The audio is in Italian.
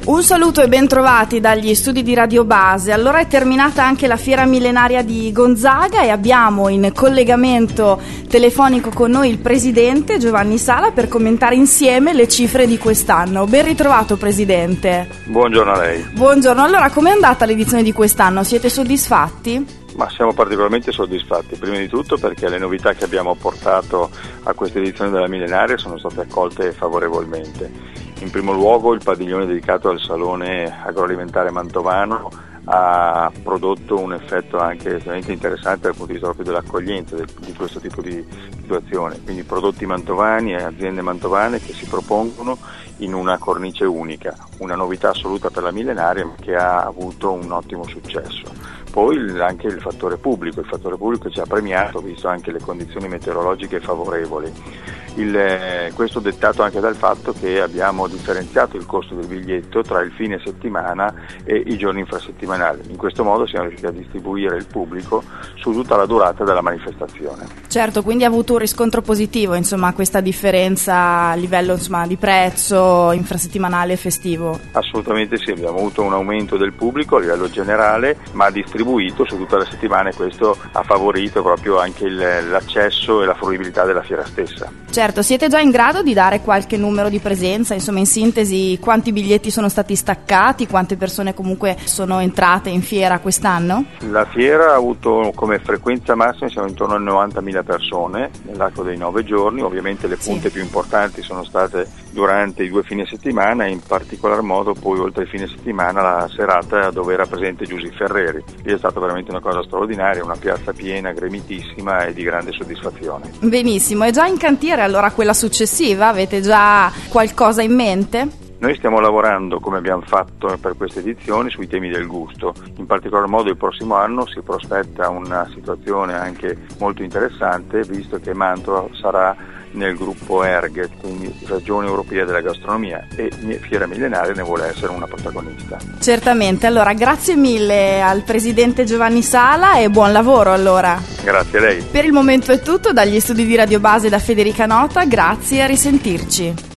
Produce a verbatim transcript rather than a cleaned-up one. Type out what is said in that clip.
Un saluto e ben trovati dagli studi di Radio Base. Allora è terminata anche la fiera millenaria di Gonzaga e abbiamo in collegamento telefonico con noi il presidente Giovanni Sala per commentare insieme le cifre di quest'anno. Ben ritrovato, presidente. Buongiorno a lei. Buongiorno. Allora, com'è andata l'edizione di quest'anno? Siete soddisfatti? Ma siamo particolarmente soddisfatti, prima di tutto perché le novità che abbiamo portato a questa edizione della millenaria sono state accolte favorevolmente. In primo luogo il padiglione dedicato al Salone Agroalimentare Mantovano ha prodotto un effetto anche estremamente interessante dal punto di vista proprio dell'accoglienza di, di questo tipo di situazione, quindi prodotti mantovani e aziende mantovane che si propongono in una cornice unica, una novità assoluta per la millenaria che ha avuto un ottimo successo. Poi anche il fattore pubblico, il fattore pubblico ci ha premiato, visto anche le condizioni meteorologiche favorevoli. Il, eh, questo dettato anche dal fatto che abbiamo differenziato il costo del biglietto tra il fine settimana e i giorni infrasettimanali. In questo modo siamo riusciti a distribuire il pubblico su tutta la durata della manifestazione. Certo, quindi ha avuto un riscontro positivo, insomma, questa differenza a livello insomma, di prezzo infrasettimanale e festivo? Assolutamente sì, abbiamo avuto un aumento del pubblico a livello generale, ma distribuito su tutta la settimana, e questo ha favorito proprio anche il, l'accesso e la fruibilità della fiera stessa. Certo, siete già in grado di dare qualche numero di presenza, insomma in sintesi quanti biglietti sono stati staccati, quante persone comunque sono entrate in fiera quest'anno? La fiera ha avuto come frequenza massima, siamo intorno a novantamila persone nell'arco dei nove giorni, ovviamente le punte sì. più importanti sono state durante i due fine settimana e in particolar modo poi oltre il fine settimana la serata dove era presente Giusy Ferreri. Lì è stata veramente una cosa straordinaria, una piazza piena, gremitissima e di grande soddisfazione. Benissimo, è già in cantiere allora quella successiva? Avete già qualcosa in mente? Noi stiamo lavorando, come abbiamo fatto per queste edizioni, sui temi del gusto. In particolar modo il prossimo anno si prospetta una situazione anche molto interessante, visto che Mantova sarà nel gruppo ERG, quindi Regione Europea della Gastronomia, e Fiera Millenaria ne vuole essere una protagonista. Certamente, allora grazie mille al presidente Giovanni Sala e buon lavoro allora. Grazie a lei. Per il momento è tutto, dagli studi di Radio Base da Federica Nota, grazie e a risentirci.